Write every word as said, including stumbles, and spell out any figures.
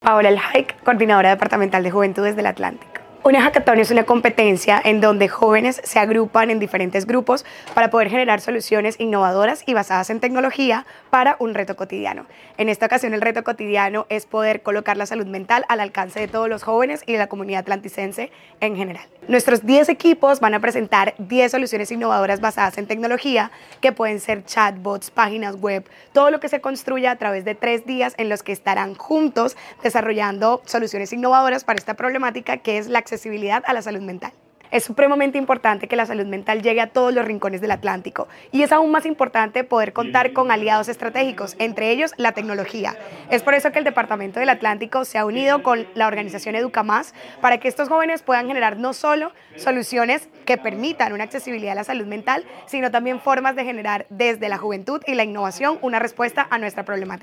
Paola El Haik, coordinadora departamental de Juventudes del Atlántico. Una hackathon es una competencia en donde jóvenes se agrupan en diferentes grupos para poder generar soluciones innovadoras y basadas en tecnología para un reto cotidiano. En esta ocasión el reto cotidiano es poder colocar la salud mental al alcance de todos los jóvenes y de la comunidad atlanticense en general. Nuestros diez equipos van a presentar diez soluciones innovadoras basadas en tecnología que pueden ser chatbots, páginas web, todo lo que se construya a través de tres días en los que estarán juntos desarrollando soluciones innovadoras para esta problemática que es la accesibilidad a la salud mental. Es supremamente importante que la salud mental llegue a todos los rincones del Atlántico y es aún más importante poder contar con aliados estratégicos, entre ellos la tecnología. Es por eso que el Departamento del Atlántico se ha unido con la organización EducaMás para que estos jóvenes puedan generar no solo soluciones que permitan una accesibilidad a la salud mental, sino también formas de generar desde la juventud y la innovación una respuesta a nuestra problemática.